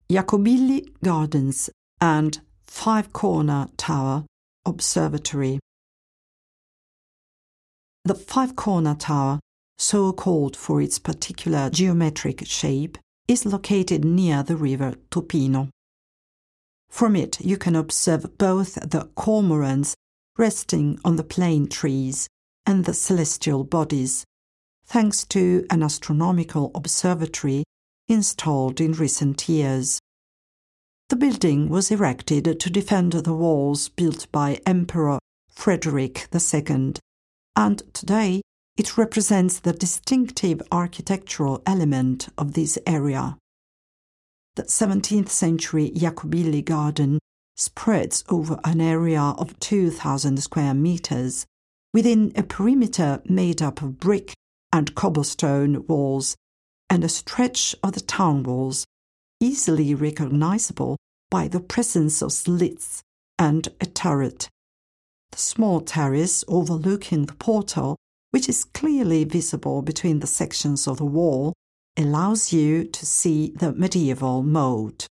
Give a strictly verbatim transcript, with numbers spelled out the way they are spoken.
Jacobilli Gardens and Five Corner Tower Observatory. The Five Corner Tower, so called for its particular geometric shape, is located near the river Topino. From it you can observe both the cormorants resting on the plane trees and the celestial bodies, thanks to an astronomical observatory installed in recent years. The building was erected to defend the walls built by Emperor Frederick the Second, and today it represents the distinctive architectural element of this area. The seventeenth century Jacobilli Garden spreads over an area of two thousand square meters, within a perimeter made up of brick and cobblestone walls and a stretch of the town walls, easily recognizable by the presence of slits and a turret. The small terrace overlooking the portal, which is clearly visible between the sections of the wall, allows you to see the medieval moat.